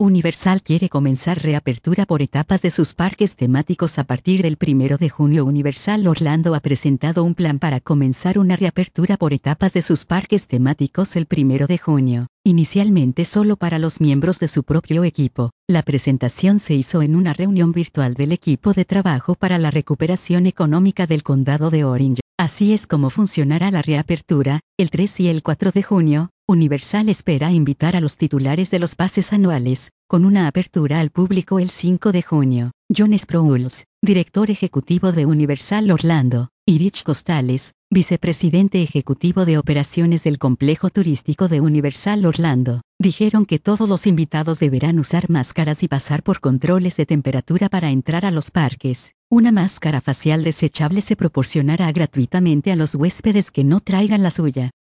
Universal quiere comenzar reapertura por etapas de sus parques temáticos a partir del 1 de junio. Universal Orlando ha presentado un plan para comenzar una reapertura por etapas de sus parques temáticos el 1 de junio, inicialmente solo para los miembros de su propio equipo. La presentación se hizo en una reunión virtual del equipo de trabajo para la recuperación económica del condado de Orange. Así es como funcionará la reapertura. El 3 y el 4 de junio, Universal espera invitar a los titulares de los pases anuales, con una apertura al público el 5 de junio. John Sproulls, director ejecutivo de Universal Orlando, y Rich Costales, vicepresidente ejecutivo de operaciones del complejo turístico de Universal Orlando, dijeron que todos los invitados deberán usar máscaras y pasar por controles de temperatura para entrar a los parques. Una máscara facial desechable se proporcionará gratuitamente a los huéspedes que no traigan la suya.